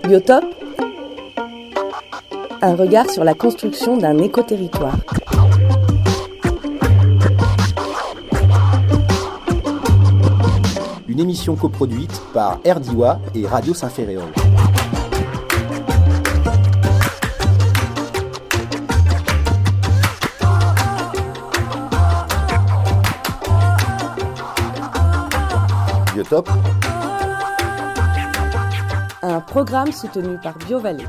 Biotope, un regard sur la construction d'un écoterritoire. Une émission coproduite par RDIWA et Radio Saint-Ferréol. Biotope, Un programme soutenu par BioVallée.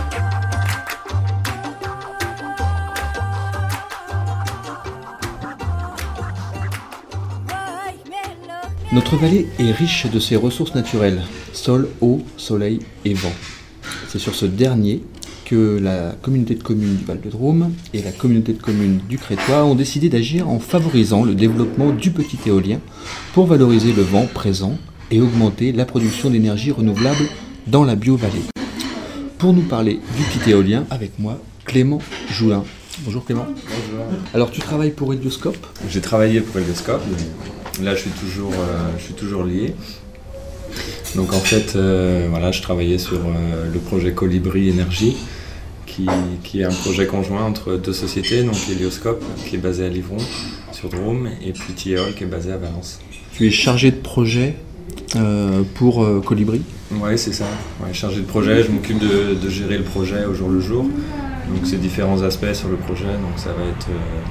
Notre vallée est riche de ses ressources naturelles, sol, eau, soleil et vent. C'est sur ce dernier que la communauté de communes du Val-de-Drôme et la communauté de communes du Crétois ont décidé d'agir en favorisant le développement du petit éolien pour valoriser le vent présent et augmenter la production d'énergie renouvelable dans la BioVallée. Pour nous parler du petit éolien, avec moi, Clément Joulin. Bonjour Clément. Bonjour. Alors tu travailles pour Helioscope ? J'ai travaillé pour Helioscope, mais là je suis toujours lié. Donc en fait, je travaillais sur le projet Colibri Énergie, qui est un projet conjoint entre deux sociétés, donc Helioscope qui est basé à Livron sur Drôme et puis Tilleul qui est basé à Valence. Tu es chargé de projet pour Colibri ? Oui, c'est ça. Ouais, chargé de projet, je m'occupe de gérer le projet au jour le jour. Donc c'est différents aspects sur le projet, donc ça va être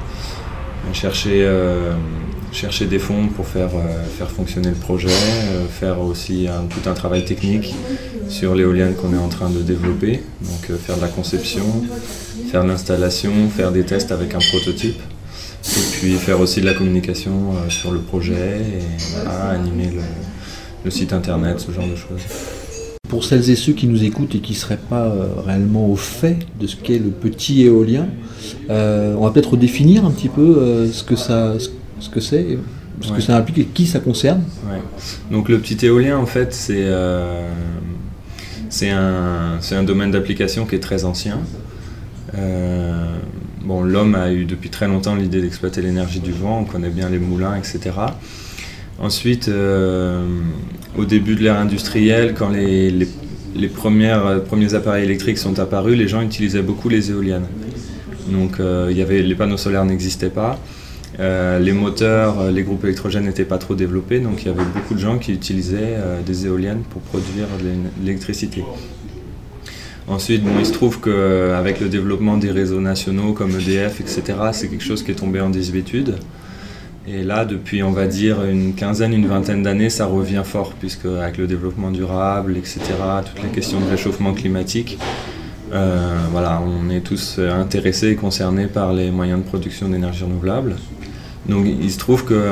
chercher des fonds pour faire fonctionner le projet, faire aussi tout un travail technique sur l'éolienne qu'on est en train de développer, donc faire de la conception, faire de l'installation, faire des tests avec un prototype, et puis faire aussi de la communication sur le projet, et animer le site internet, ce genre de choses. Pour celles et ceux qui nous écoutent et qui ne seraient pas réellement au fait de ce qu'est le petit éolien, on va peut-être redéfinir un petit peu ce que c'est, ce que ça implique et qui ça concerne. Ouais. Donc le petit éolien, en fait, c'est un domaine d'application qui est très ancien. L'homme a eu depuis très longtemps l'idée d'exploiter l'énergie du vent, on connaît bien les moulins, etc. Ensuite, au début de l'ère industrielle, quand les premiers appareils électriques sont apparus, les gens utilisaient beaucoup les éoliennes. Donc les panneaux solaires n'existaient pas, les moteurs, les groupes électrogènes n'étaient pas trop développés, donc il y avait beaucoup de gens qui utilisaient des éoliennes pour produire de l'électricité. Ensuite, il se trouve qu'avec le développement des réseaux nationaux comme EDF, etc., c'est quelque chose qui est tombé en désuétude. Et là, depuis, on va dire, une vingtaine d'années, ça revient fort, puisque avec le développement durable, etc., toutes les questions de réchauffement climatique, on est tous intéressés et concernés par les moyens de production d'énergie renouvelable. Donc il se trouve que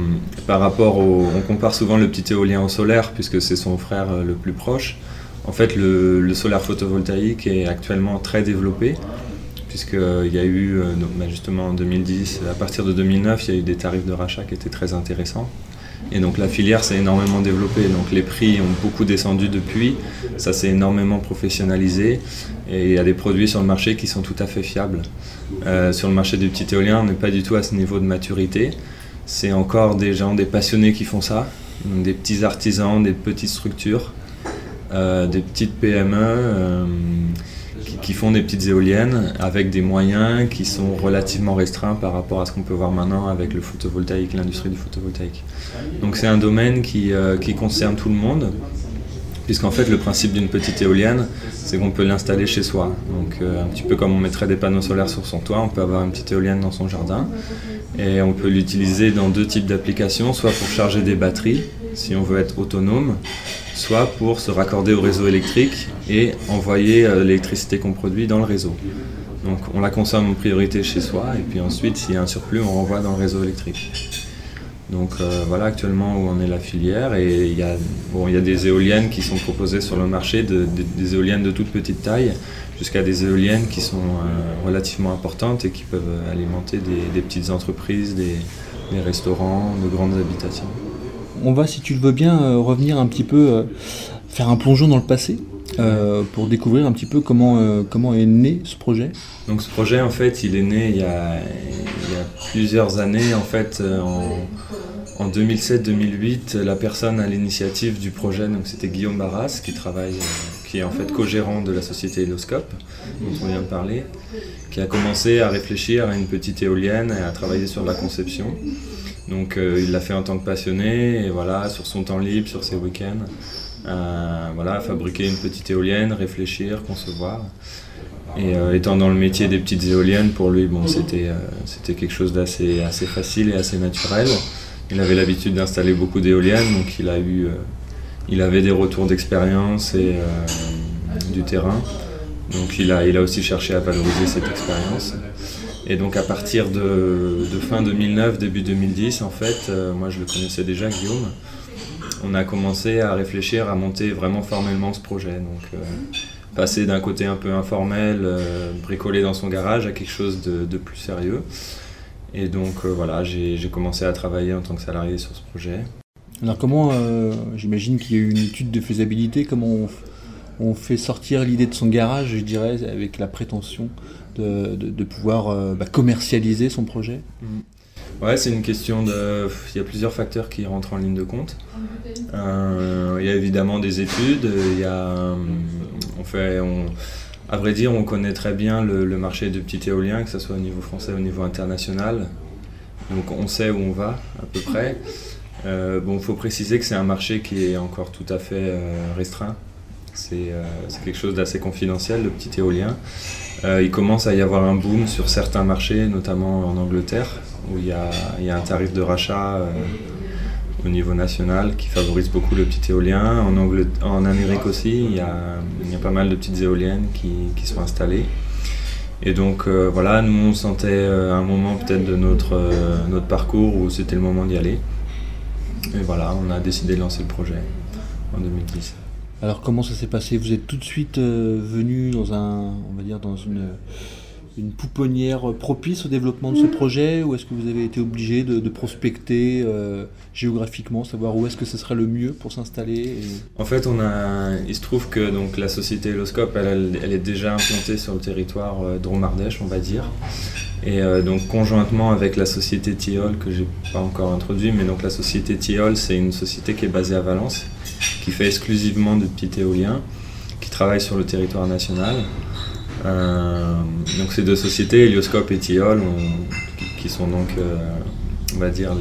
on compare souvent le petit éolien au solaire, puisque c'est son frère le plus proche. En fait, le solaire photovoltaïque est actuellement très développé, puisqu'il y a eu, justement en 2010, à partir de 2009, il y a eu des tarifs de rachat qui étaient très intéressants. Et donc la filière s'est énormément développée, donc les prix ont beaucoup descendu depuis, ça s'est énormément professionnalisé, et il y a des produits sur le marché qui sont tout à fait fiables. Sur le marché du petit éolien, on n'est pas du tout à ce niveau de maturité, c'est encore des passionnés qui font ça, donc des petits artisans, des petites structures, des petites PME, qui font des petites éoliennes avec des moyens qui sont relativement restreints par rapport à ce qu'on peut voir maintenant avec le photovoltaïque, l'industrie du photovoltaïque. Donc c'est un domaine qui concerne tout le monde, puisqu'en fait le principe d'une petite éolienne, c'est qu'on peut l'installer chez soi. Donc un petit peu comme on mettrait des panneaux solaires sur son toit, on peut avoir une petite éolienne dans son jardin, et on peut l'utiliser dans deux types d'applications, soit pour charger des batteries, si on veut être autonome, soit pour se raccorder au réseau électrique et envoyer l'électricité qu'on produit dans le réseau. Donc on la consomme en priorité chez soi, et puis ensuite s'il y a un surplus, on renvoie dans le réseau électrique. Donc voilà actuellement où en est la filière, et il y a des éoliennes qui sont proposées sur le marché, des éoliennes de toute petite taille, jusqu'à des éoliennes qui sont relativement importantes et qui peuvent alimenter des petites entreprises, des restaurants, de grandes habitations. On va, si tu le veux bien, revenir un petit peu, faire un plongeon dans le passé, pour découvrir un petit peu comment est né ce projet. Donc ce projet, en fait, il est né il y a plusieurs années. En fait, en 2007-2008, la personne à l'initiative du projet, donc c'était Guillaume Barras, qui qui est en fait co-gérant de la société Helioscope, dont on vient de parler, qui a commencé à réfléchir à une petite éolienne et à travailler sur la conception. Donc il l'a fait en tant que passionné, et voilà, sur son temps libre, sur ses week-ends, voilà, fabriquer une petite éolienne, réfléchir, concevoir. Et étant dans le métier des petites éoliennes, pour lui, bon, c'était quelque chose d'assez facile et assez naturel. Il avait l'habitude d'installer beaucoup d'éoliennes, donc il avait des retours d'expérience et du terrain. Donc il a aussi cherché à valoriser cette expérience. Et donc à partir de fin 2009, début 2010, en fait, moi je le connaissais déjà, Guillaume, on a commencé à réfléchir à monter vraiment formellement ce projet. Donc passer d'un côté un peu informel, bricolé dans son garage, à quelque chose de plus sérieux. Et donc voilà, j'ai commencé à travailler en tant que salarié sur ce projet. Alors comment, j'imagine qu'il y a eu une étude de faisabilité, comment on fait sortir l'idée de son garage, je dirais, avec la prétention de pouvoir commercialiser son projet? Ouais, c'est une question il y a plusieurs facteurs qui rentrent en ligne de compte. Il y a évidemment des études, à vrai dire, on connaît très bien le marché du petit éolien, que ce soit au niveau français ou au niveau international. Donc on sait où on va, à peu près. Il faut préciser que c'est un marché qui est encore tout à fait restreint. C'est quelque chose d'assez confidentiel, le petit éolien. Il commence à y avoir un boom sur certains marchés, notamment en Angleterre, où il y a un tarif de rachat au niveau national qui favorise beaucoup le petit éolien. En Amérique aussi, il y a pas mal de petites éoliennes qui sont installées. Et donc voilà, nous on sentait un moment peut-être de notre parcours où c'était le moment d'y aller. Et voilà, on a décidé de lancer le projet en 2010. Alors comment ça s'est passé? Vous êtes tout de suite venu dans une pouponnière propice au développement de ce projet, ou est-ce que vous avez été obligé de prospecter géographiquement, savoir où est-ce que ce serait le mieux pour s'installer? En fait, il se trouve que donc, la société Helioscope, elle est déjà implantée sur le territoire Drôme-Ardèche, on va dire. Et donc conjointement avec la société Tilleul, que j'ai pas encore introduit, mais donc la société Tilleul, c'est une société qui est basée à Valence, qui fait exclusivement de petits éoliens, qui travaille sur le territoire national. Donc ces deux sociétés, Helioscope et Tilleul, qui sont donc, on va dire,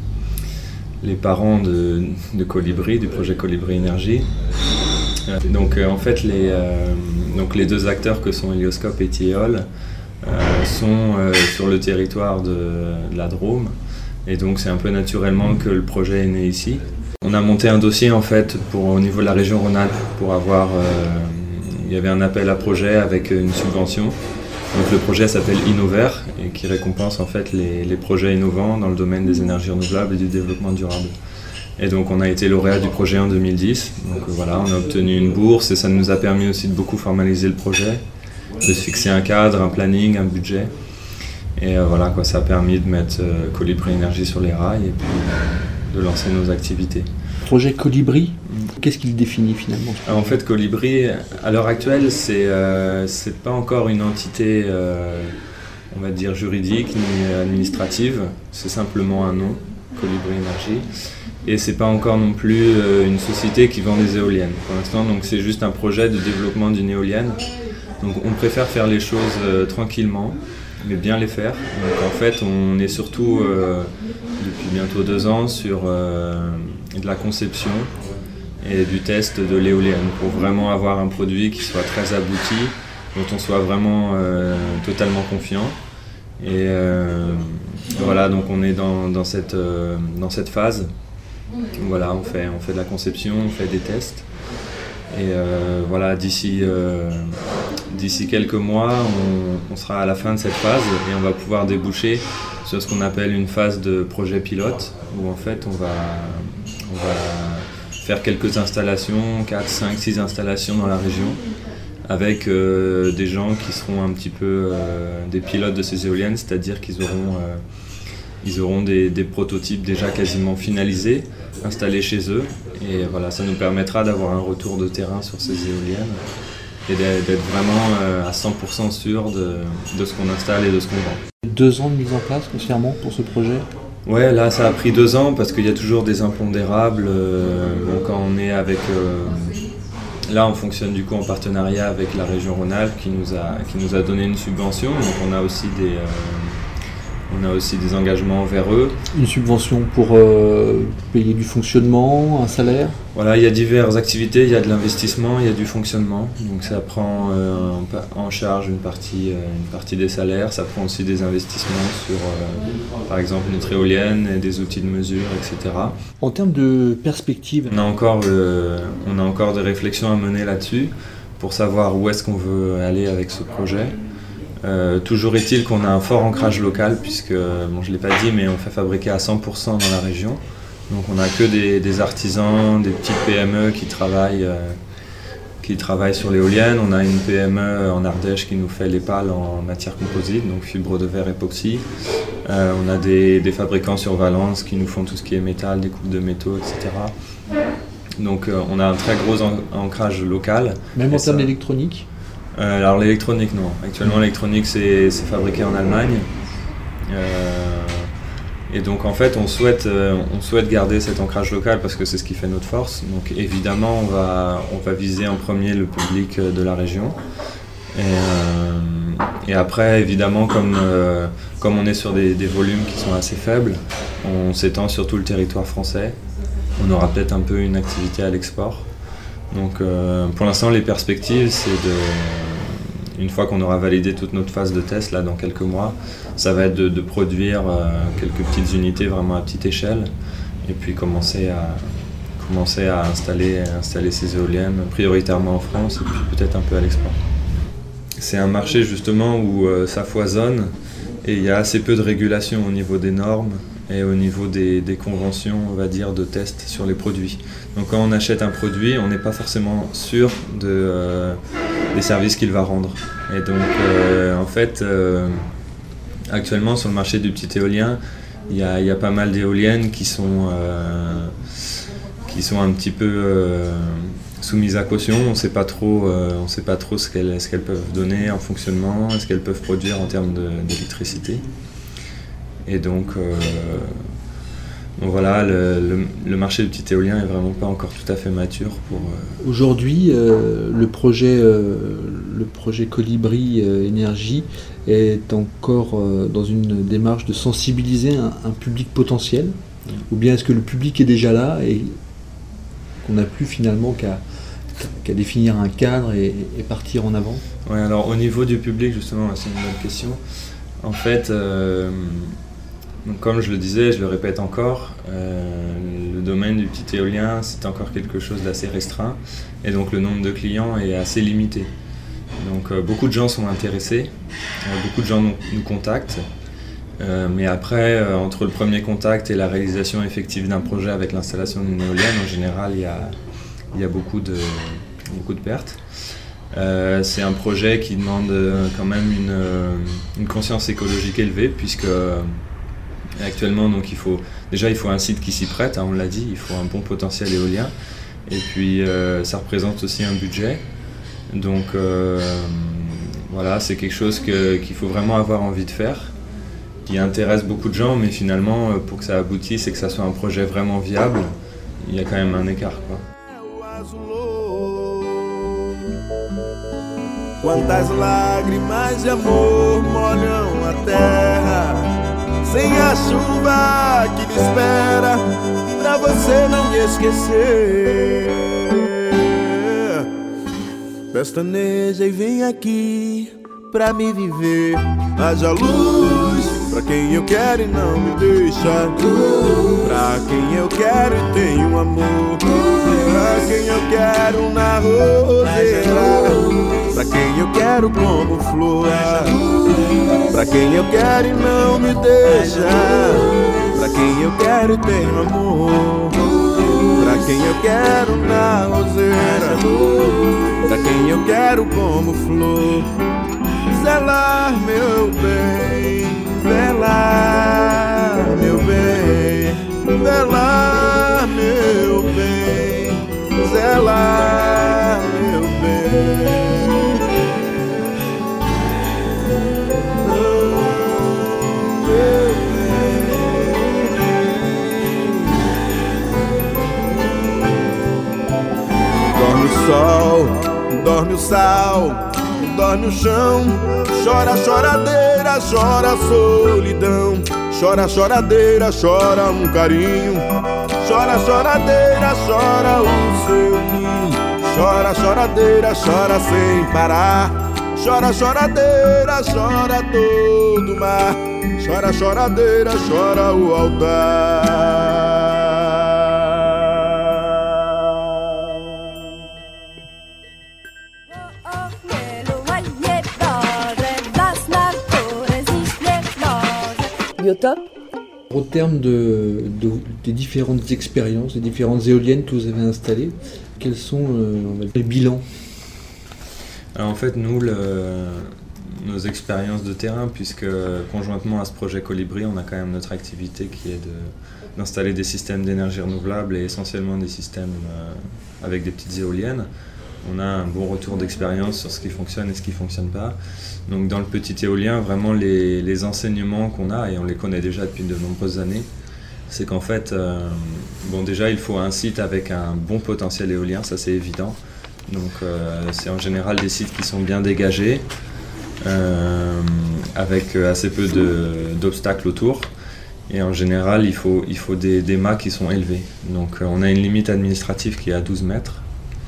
les parents de Colibri, du projet Colibri Énergie. Donc en fait, les deux acteurs que sont Helioscope et Tilleul sont sur le territoire de la Drôme, et donc c'est un peu naturellement que le projet est né ici. On a monté un dossier en fait au niveau de la région Rhône-Alpes pour avoir, il y avait un appel à projet avec une subvention. Donc le projet s'appelle Innover et qui récompense en fait les projets innovants dans le domaine des énergies renouvelables et du développement durable. Et donc on a été lauréat du projet en 2010. Donc voilà, on a obtenu une bourse et ça nous a permis aussi de beaucoup formaliser le projet, de se fixer un cadre, un planning, un budget. Et voilà, quoi, ça a permis de mettre Colibri Énergie sur les rails et puis de lancer nos activités. Projet Colibri, qu'est-ce qu'il définit finalement? En fait, Colibri, à l'heure actuelle, c'est pas encore une entité, on va dire, juridique ni administrative. C'est simplement un nom, Colibri Énergie. Et c'est pas encore non plus une société qui vend des éoliennes pour l'instant. Donc c'est juste un projet de développement d'une éolienne. Donc on préfère faire les choses tranquillement, mais bien les faire. Donc en fait, on est surtout depuis bientôt 2 ans sur de la conception et du test de l'éolienne pour vraiment avoir un produit qui soit très abouti, dont on soit vraiment totalement confiant. Et voilà, donc on est dans cette phase. Voilà, on fait de la conception, on fait des tests. Et voilà, d'ici quelques mois, on sera à la fin de cette phase et on va pouvoir déboucher sur ce qu'on appelle une phase de projet pilote, où en fait on va faire quelques installations, 4, 5, 6 installations dans la région, avec des gens qui seront un petit peu des pilotes de ces éoliennes, c'est-à-dire qu'ils auront des prototypes déjà quasiment finalisés, installés chez eux. Et voilà, ça nous permettra d'avoir un retour de terrain sur ces éoliennes et d'être vraiment à 100% sûr de ce qu'on installe et de ce qu'on vend. 2 ans de mise en place, grossièrement, pour ce projet? Ouais, là ça a pris 2 ans parce qu'il y a toujours des impondérables. Quand on est avec Là, on fonctionne du coup en partenariat avec la région Rhône-Alpes qui nous a donné une subvention. Donc on a aussi des engagements envers eux. Une subvention pour payer du fonctionnement, un salaire ? Voilà, il y a diverses activités, il y a de l'investissement, il y a du fonctionnement. Donc ça prend en charge une partie des salaires, ça prend aussi des investissements sur, par exemple, notre éolienne, et des outils de mesure, etc. En termes de perspective, on a encore des réflexions à mener là-dessus pour savoir où est-ce qu'on veut aller avec ce projet. Toujours est-il qu'on a un fort ancrage local puisque, bon, je ne l'ai pas dit, mais on fait fabriquer à 100% dans la région. Donc on n'a que des artisans, des petites PME qui travaillent sur l'éolienne. On a une PME en Ardèche qui nous fait les pales en matière composite, donc fibre de verre époxy. On a des fabricants sur Valence qui nous font tout ce qui est métal, des coupes de métaux, etc. Donc on a un très gros ancrage local. Même en termes d'électronique ? Alors l'électronique, non. Actuellement, l'électronique, c'est fabriqué en Allemagne. Et donc, en fait, on souhaite garder cet ancrage local parce que c'est ce qui fait notre force. Donc, évidemment, on va viser en premier le public de la région. Et après, évidemment, comme on est sur des volumes qui sont assez faibles, on s'étend sur tout le territoire français. On aura peut-être un peu une activité à l'export. Donc pour l'instant, les perspectives, c'est une fois qu'on aura validé toute notre phase de test, là, dans quelques mois, ça va être de produire quelques petites unités vraiment à petite échelle et puis commencer à installer ces éoliennes prioritairement en France et puis peut-être un peu à l'export. C'est un marché justement où ça foisonne et il y a assez peu de régulation au niveau des normes et au niveau des conventions, on va dire, de test sur les produits. Donc quand on achète un produit, on n'est pas forcément sûr des services qu'il va rendre. Et donc en fait, actuellement sur le marché du petit éolien, il y a pas mal d'éoliennes qui sont un petit peu soumises à caution. On ne sait pas trop ce qu'elles peuvent donner en fonctionnement, ce qu'elles peuvent produire en termes d'électricité. Et donc voilà, le marché du petit éolien est vraiment pas encore tout à fait mature pour... Aujourd'hui, le projet Colibri Énergie est encore dans une démarche de sensibiliser un public potentiel, ou bien est-ce que le public est déjà là et qu'on n'a plus finalement qu'à définir un cadre et partir en avant ? Oui, alors au niveau du public, justement, c'est une bonne question. En fait... Donc, comme je le disais, je le répète encore, le domaine du petit éolien, c'est encore quelque chose d'assez restreint et donc le nombre de clients est assez limité. Donc beaucoup de gens sont intéressés, beaucoup de gens nous contactent, mais après, entre le premier contact et la réalisation effective d'un projet avec l'installation d'une éolienne, en général, il y a beaucoup de pertes. C'est un projet qui demande quand même une conscience écologique élevée puisque actuellement, donc, il faut un site qui s'y prête, on l'a dit, il faut un bon potentiel éolien. Et puis, ça représente aussi un budget. Donc, voilà, c'est quelque chose qu'il faut vraiment avoir envie de faire, qui intéresse beaucoup de gens, mais finalement, pour que ça aboutisse et que ça soit un projet vraiment viable, il y a quand même un écart, quoi. Quantas lágrimas de amor molham a terra, sem a chuva que me espera, pra você não me esquecer. Pestaneja e vem aqui pra me viver. Haja luz pra quem eu quero e não me deixa. Pra quem eu quero e tenho amor. Pra quem eu quero na roseira. Pra quem eu quero como flor. Pra quem eu quero e não me deixa. Pra quem eu quero e tenho amor. Pra quem eu quero na roseira. Pra quem eu quero como flor. Zelar, meu bem, velar, meu bem, velar, meu bem, zelar, meu bem. Dorme sol, dorme o sal, dorme o chão. Chora a choradeira, chora a solidão. Chora a choradeira, chora um carinho. Chora a choradeira, chora o seu ninho. Chora a choradeira, chora sem parar. Chora a choradeira, chora todo o mar. Chora a choradeira, chora o altar. Biotope. Au terme des différentes expériences, des différentes éoliennes que vous avez installées, quels sont les bilans? Alors en fait, nous, nos expériences de terrain, puisque conjointement à ce projet Colibri, on a quand même notre activité qui est d'installer des systèmes d'énergie renouvelable et essentiellement des systèmes avec des petites éoliennes. On a un bon retour d'expérience sur ce qui fonctionne et ce qui ne fonctionne pas. Donc dans le petit éolien, vraiment les enseignements qu'on a, et on les connaît déjà depuis de nombreuses années, c'est qu'en fait, déjà il faut un site avec un bon potentiel éolien, ça c'est évident. Donc c'est en général des sites qui sont bien dégagés, avec assez peu d'obstacles autour. Et en général, il faut des mâts qui sont élevés. Donc on a une limite administrative qui est à 12 mètres.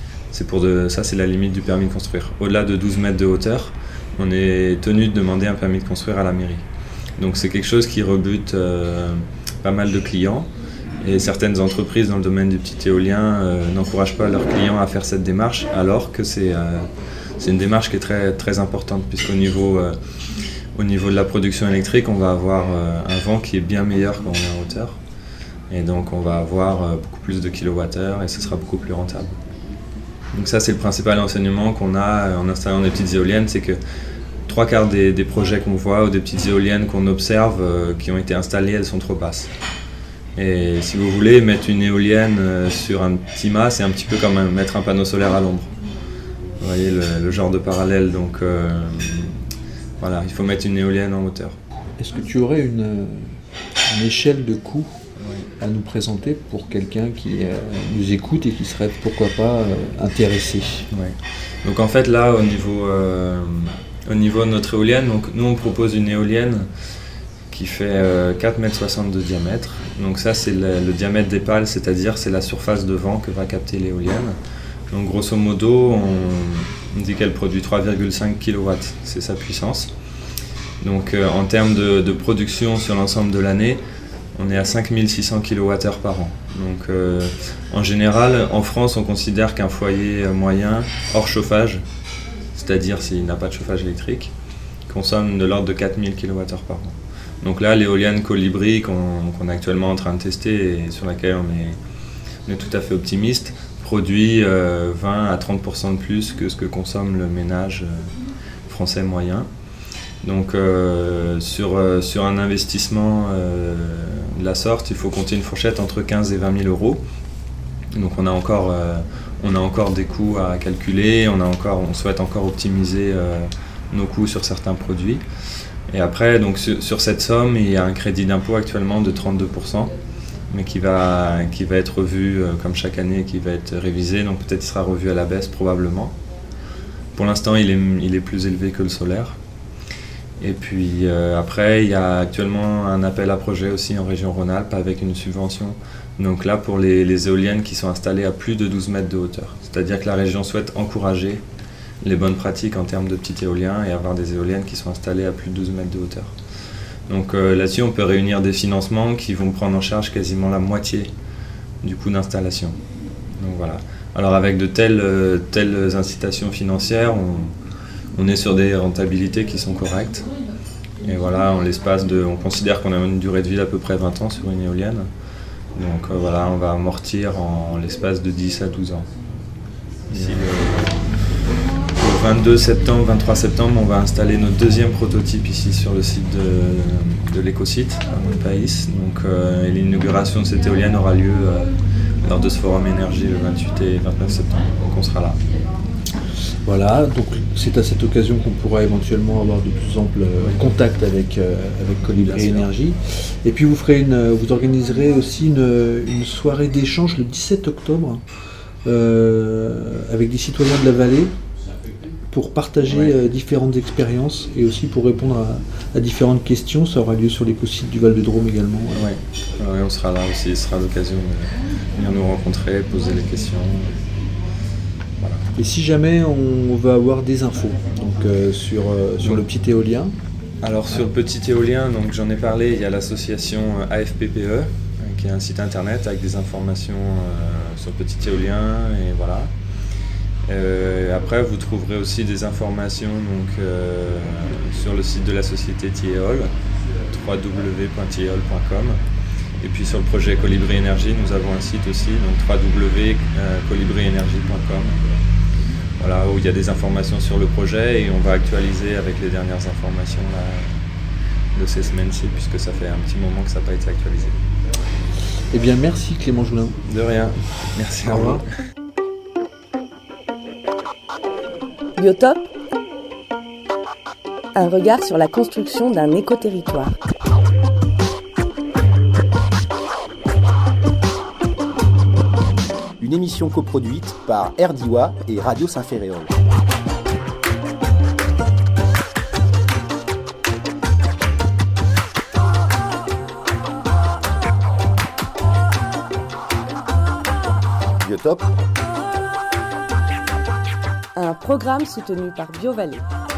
Ça c'est la limite du permis de construire. Au-delà de 12 mètres de hauteur, on est tenu de demander un permis de construire à la mairie. Donc c'est quelque chose qui rebute pas mal de clients. Et certaines entreprises dans le domaine du petit éolien n'encouragent pas leurs clients à faire cette démarche, alors que c'est une démarche qui est très, très importante, puisqu'au niveau de la production électrique, on va avoir un vent qui est bien meilleur quand on est en hauteur. Et donc on va avoir beaucoup plus de kilowattheures et ce sera beaucoup plus rentable. Donc ça c'est le principal enseignement qu'on a en installant des petites éoliennes, c'est que 3/4 des projets qu'on voit ou des petites éoliennes qu'on observe qui ont été installées, elles sont trop basses. Et si vous voulez mettre une éolienne sur un petit mât, c'est un petit peu comme mettre un panneau solaire à l'ombre. Vous voyez le genre de parallèle, donc voilà, il faut mettre une éolienne en hauteur. Est-ce que tu aurais une échelle de coût à nous présenter pour quelqu'un qui nous écoute et qui serait pourquoi pas intéressé? Ouais. Donc en fait là au niveau de notre éolienne, donc nous on propose une éolienne qui fait 4,60 m de diamètre. Donc ça c'est le diamètre des pales, c'est-à-dire c'est la surface de vent que va capter l'éolienne. Donc grosso modo on dit qu'elle produit 3,5 kW, c'est sa puissance. Donc en termes de production sur l'ensemble de l'année, on est à 5600 kWh par an. Donc en général, en France, on considère qu'un foyer moyen, hors chauffage, c'est-à-dire s'il n'a pas de chauffage électrique, consomme de l'ordre de 4000 kWh par an. Donc là, l'éolienne Colibri qu'on est actuellement en train de tester et sur laquelle on est tout à fait optimiste, produit 20 à 30% de plus que ce que consomme le ménage français moyen. Donc sur un investissement de la sorte, il faut compter une fourchette entre 15 et 20 000 euros. Donc on a encore des coûts à calculer, on souhaite encore optimiser nos coûts sur certains produits. Et après, donc sur cette somme, il y a un crédit d'impôt actuellement de 32%, mais qui va être revu comme chaque année, qui va être révisé, donc peut-être il sera revu à la baisse probablement. Pour l'instant, il est plus élevé que le solaire. Et puis après, il y a actuellement un appel à projet aussi en région Rhône-Alpes avec une subvention. Donc là, pour les éoliennes qui sont installées à plus de 12 mètres de hauteur. C'est-à-dire que la région souhaite encourager les bonnes pratiques en termes de petits éoliens et avoir des éoliennes qui sont installées à plus de 12 mètres de hauteur. Donc là-dessus, on peut réunir des financements qui vont prendre en charge quasiment la moitié du coût d'installation. Donc voilà. Alors avec de telles incitations financières, on est sur des rentabilités qui sont correctes. Et voilà, on considère qu'on a une durée de vie d'à peu près 20 ans sur une éolienne. Donc voilà, on va amortir en l'espace de 10 à 12 ans. Ici, le 22 septembre, 23 septembre, on va installer notre deuxième prototype ici sur le site de l'écosite à Montpaïs. Donc l'inauguration de cette éolienne aura lieu lors de ce forum énergie le 28 et 29 septembre. Donc on sera là. Voilà, donc c'est à cette occasion qu'on pourra éventuellement avoir de plus amples contacts avec Colibri Énergie. Et puis vous organiserez aussi une soirée d'échange le 17 octobre avec des citoyens de la vallée pour partager différentes expériences et aussi pour répondre à différentes questions. Ça aura lieu sur l'écosite du Val-de-Drôme également. Ouais, on sera là aussi, ce sera l'occasion de venir nous rencontrer, poser les questions. Voilà. Et si jamais on veut avoir des infos sur le petit éolien. Alors sur le petit éolien, donc j'en ai parlé, il y a l'association AFPPE qui est un site internet avec des informations sur le petit éolien et voilà. Après vous trouverez aussi des informations sur le site de la société Tieol, www.tieol.com. Et puis sur le projet Colibri Énergie, nous avons un site aussi, donc www.colibrienergie.com. Voilà, où il y a des informations sur le projet et on va actualiser avec les dernières informations de ces semaines-ci, puisque ça fait un petit moment que ça n'a pas été actualisé. Eh bien, merci Clément Joulin. De rien. Merci à vous. Au revoir. Biotope, un regard sur la construction d'un écoterritoire. Une émission coproduite par RDIWA et Radio Saint-Ferréol. Biotope, Un programme soutenu par BioVallée.